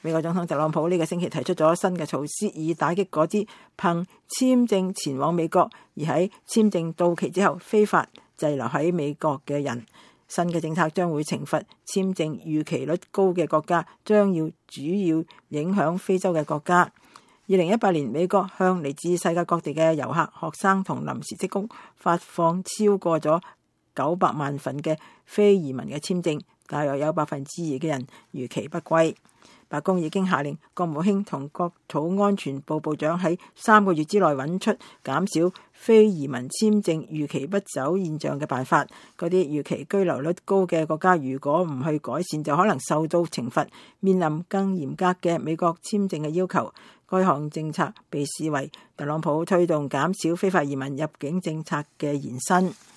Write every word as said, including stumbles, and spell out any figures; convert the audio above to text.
美國總統特朗普呢個星期提出咗新嘅措施，以打擊嗰啲憑簽證前往美國而喺簽證到期之後非法滯留喺美國嘅人。新嘅政策將會懲罰簽證逾期率高嘅國家，將要主要影響非洲嘅國家。二零一八年，美國向嚟自世界各地嘅遊客、學生同臨時職工發放超過咗九百萬份嘅非移民嘅簽證，大約有百分之二嘅人逾期不歸。白宮已經下令國務卿同國土安全部部長喺三個月之內揾出減少非移民簽證逾期不走現象嘅辦法。嗰啲逾期居留率高嘅國家，如果唔去改善，就可能受到懲罰，面臨更嚴格嘅美國簽證嘅要求。該項政策被視為特朗普推動減少非法移民入境政策嘅延伸。